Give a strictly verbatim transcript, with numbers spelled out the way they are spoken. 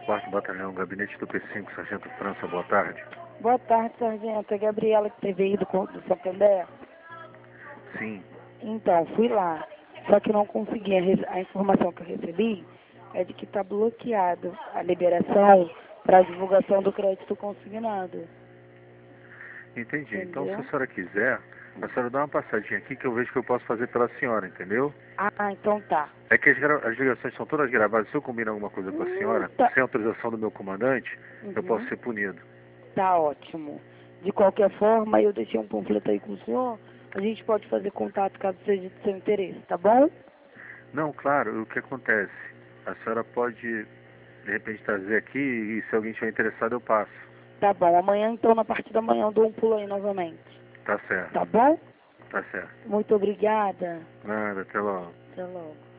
quarto Batalhão, Gabinete do P cinco, Sargento França, boa tarde. Boa tarde, sargento. É Gabriela que teve ido com do Santander. Sim. Então, fui lá. Só que não consegui. A, re- a informação que eu recebi é de que está bloqueado a liberação para a divulgação do crédito consignado. Entendi. Então, se a Entendeu? senhora quiser, a senhora dá uma passadinha aqui que eu vejo que eu posso fazer pela senhora, entendeu? Ah, então tá. É que as, gra- as ligações são todas gravadas. Se eu combinar alguma coisa com a Hum, senhora, tá. sem autorização do meu comandante, eu posso Uhum. ser punido. Tá ótimo. De qualquer forma, eu deixei um panfleto aí com o senhor. A gente pode fazer contato caso seja de seu interesse, tá bom? Não, claro, o que acontece? A senhora pode, de repente, trazer aqui e se alguém estiver interessado, eu passo. Tá bom. Amanhã, então, na parte da manhã, eu dou um pulo aí novamente. Tá certo, Tá bom? tá certo. Muito obrigada. Nada, até logo. Até logo.